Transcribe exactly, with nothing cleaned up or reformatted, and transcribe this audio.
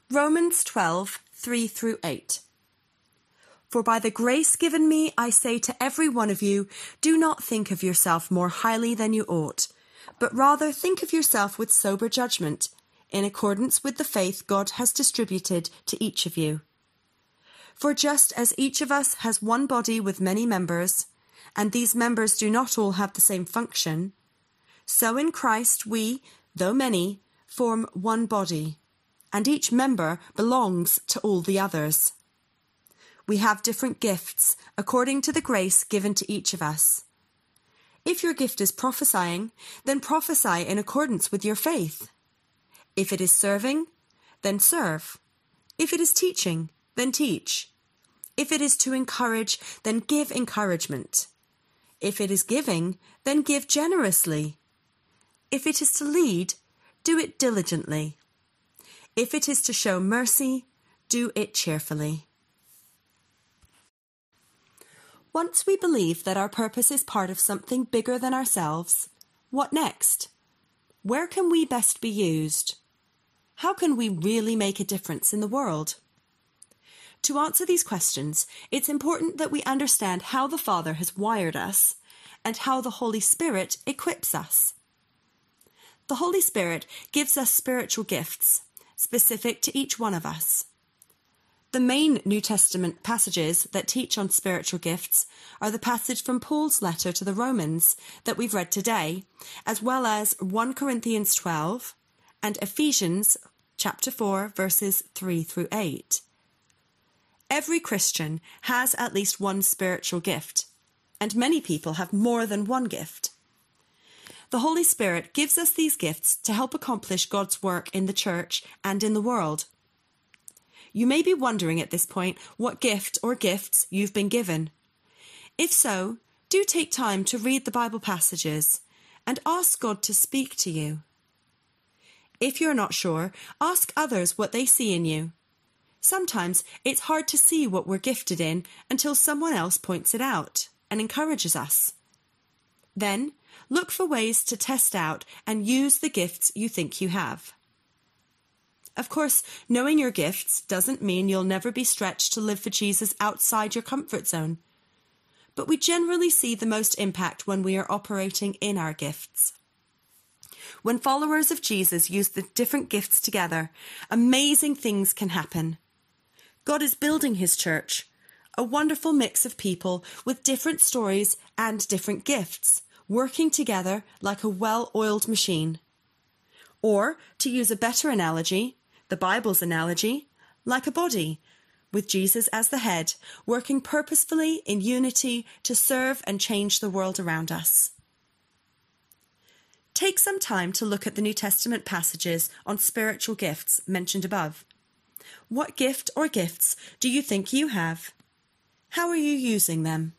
Romans twelve, three through eight. For by the grace given me, I say to every one of you, do not think of yourself more highly than you ought, but rather think of yourself with sober judgment, in accordance with the faith God has distributed to each of you. For just as each of us has one body with many members, and these members do not all have the same function, so in Christ we, though many, form one body, and each member belongs to all the others. We have different gifts according to the grace given to each of us. If your gift is prophesying, then prophesy in accordance with your faith. If it is serving, then serve. If it is teaching, then teach. If it is to encourage, then give encouragement. If it is giving, then give generously. If it is to lead, do it diligently. If it is to show mercy, do it cheerfully. Once we believe that our purpose is part of something bigger than ourselves, what next? Where can we best be used? How can we really make a difference in the world? To answer these questions, it's important that we understand how the Father has wired us and how the Holy Spirit equips us. The Holy Spirit gives us spiritual gifts, specific to each one of us. The main New Testament passages that teach on spiritual gifts are the passage from Paul's letter to the Romans that we've read today, as well as First Corinthians twelve and Ephesians chapter four, verses three through eight. Every Christian has at least one spiritual gift, and many people have more than one gift. The Holy Spirit gives us these gifts to help accomplish God's work in the church and in the world. You may be wondering at this point what gift or gifts you've been given. If so, do take time to read the Bible passages and ask God to speak to you. If you're not sure, ask others what they see in you. Sometimes it's hard to see what we're gifted in until someone else points it out and encourages us. Then, look for ways to test out and use the gifts you think you have. Of course, knowing your gifts doesn't mean you'll never be stretched to live for Jesus outside your comfort zone. But we generally see the most impact when we are operating in our gifts. When followers of Jesus use the different gifts together, amazing things can happen. God is building his church, a wonderful mix of people with different stories and different gifts, working together like a well-oiled machine. Or, to use a better analogy, the Bible's analogy, like a body, with Jesus as the head, working purposefully in unity to serve and change the world around us. Take some time to look at the New Testament passages on spiritual gifts mentioned above. What gift or gifts do you think you have? How are you using them?